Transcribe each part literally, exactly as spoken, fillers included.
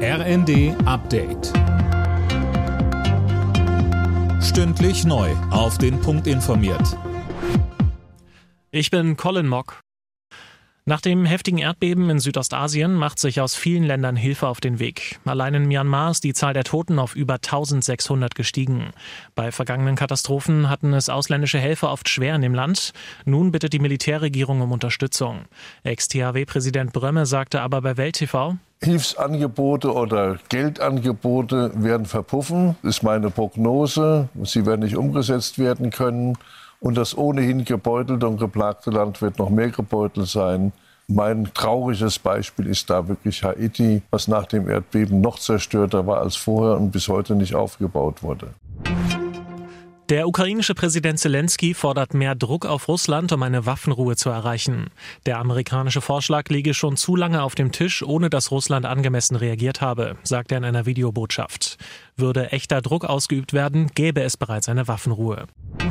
R N D Update. Stündlich neu auf den Punkt informiert. Ich bin Colin Mock. Nach dem heftigen Erdbeben in Südostasien macht sich aus vielen Ländern Hilfe auf den Weg. Allein in Myanmar ist die Zahl der Toten auf über eintausendsechshundert gestiegen. Bei vergangenen Katastrophen hatten es ausländische Helfer oft schwer in dem Land. Nun bittet die Militärregierung um Unterstützung. Ex-T H W-Präsident Brömme sagte aber bei Welt T V: Hilfsangebote oder Geldangebote werden verpuffen, ist meine Prognose. Sie werden nicht umgesetzt werden können. Und das ohnehin gebeutelte und geplagte Land wird noch mehr gebeutelt sein. Mein trauriges Beispiel ist da wirklich Haiti, was nach dem Erdbeben noch zerstörter war als vorher und bis heute nicht aufgebaut wurde. Der ukrainische Präsident Zelensky fordert mehr Druck auf Russland, um eine Waffenruhe zu erreichen. Der amerikanische Vorschlag liege schon zu lange auf dem Tisch, ohne dass Russland angemessen reagiert habe, sagt er in einer Videobotschaft. Würde echter Druck ausgeübt werden, gäbe es bereits eine Waffenruhe.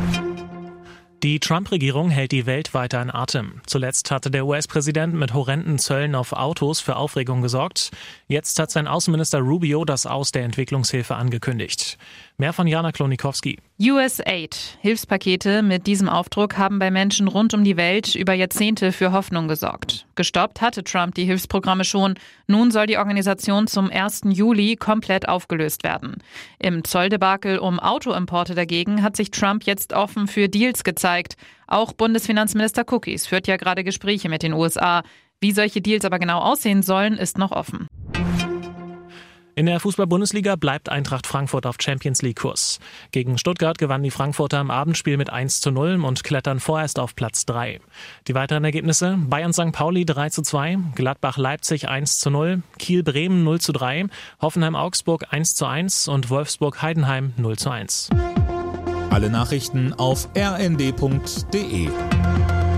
Die Trump-Regierung hält die Welt weiter in Atem. Zuletzt hatte der U S-Präsident mit horrenden Zöllen auf Autos für Aufregung gesorgt. Jetzt hat sein Außenminister Rubio das Aus der Entwicklungshilfe angekündigt. Mehr von Jana Klonikowski. U S Aid. Hilfspakete mit diesem Aufdruck haben bei Menschen rund um die Welt über Jahrzehnte für Hoffnung gesorgt. Gestoppt hatte Trump die Hilfsprogramme schon. Nun soll die Organisation zum ersten Juli komplett aufgelöst werden. Im Zolldebakel um Autoimporte dagegen hat sich Trump jetzt offen für Deals gezeigt. Auch Bundesfinanzminister Cookies führt ja gerade Gespräche mit den U S A. Wie solche Deals aber genau aussehen sollen, ist noch offen. In der Fußball-Bundesliga bleibt Eintracht Frankfurt auf Champions-League-Kurs. Gegen Stuttgart gewannen die Frankfurter im Abendspiel mit eins zu null und klettern vorerst auf Platz drei. Die weiteren Ergebnisse: Bayern Sankt Pauli drei zu zwei, Gladbach Leipzig eins zu null, Kiel Bremen null zu drei, Hoffenheim Augsburg eins zu eins und Wolfsburg Heidenheim null zu eins. Alle Nachrichten auf r n d punkt d e.